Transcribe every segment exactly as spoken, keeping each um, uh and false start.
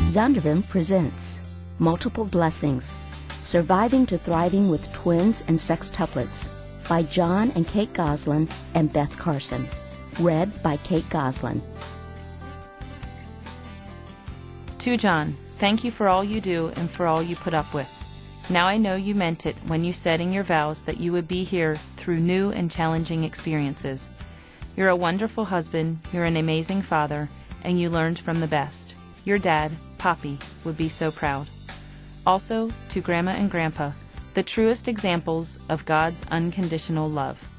Zondervan presents Multiple Blessings, Surviving to Thriving with Twins and Sextuplets by John and Kate Goslin and Beth Carson. Read by Kate Goslin. To John, thank you for all you do and for all you put up with. Now I know you meant it when you said in your vows that you would be here through new and challenging experiences. You're a wonderful husband, you're an amazing father, and you learned from the best. Your dad, Poppy, would be so proud. Also, to Grandma and Grandpa, the truest examples of God's unconditional love.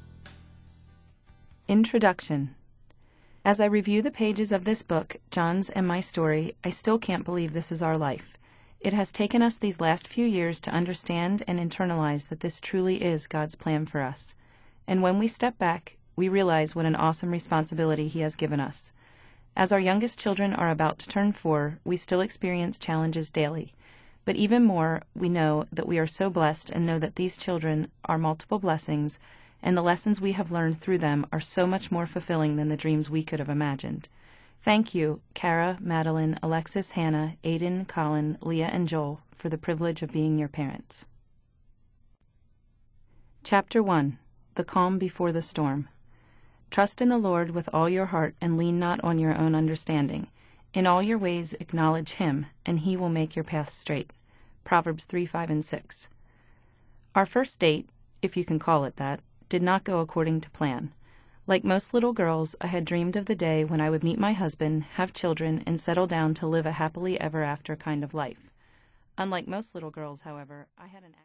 Introduction. As I review the pages of this book, John's and my story, I still can't believe this is our life. It has taken us these last few years to understand and internalize that this truly is God's plan for us. And when we step back, we realize what an awesome responsibility He has given us. As our youngest children are about to turn four, we still experience challenges daily. But even more, we know that we are so blessed and know that these children are multiple blessings, and the lessons we have learned through them are so much more fulfilling than the dreams we could have imagined. Thank you, Kara, Madeline, Alexis, Hannah, Aiden, Colin, Leah, and Joel, for the privilege of being your parents. Chapter one. The Calm Before the Storm. Trust in the Lord with all your heart and lean not on your own understanding. In all your ways acknowledge Him, and He will make your path straight. Proverbs three, five, and six. Our first date, if you can call it that, did not go according to plan. Like most little girls, I had dreamed of the day when I would meet my husband, have children, and settle down to live a happily ever after kind of life. Unlike most little girls, however, I had an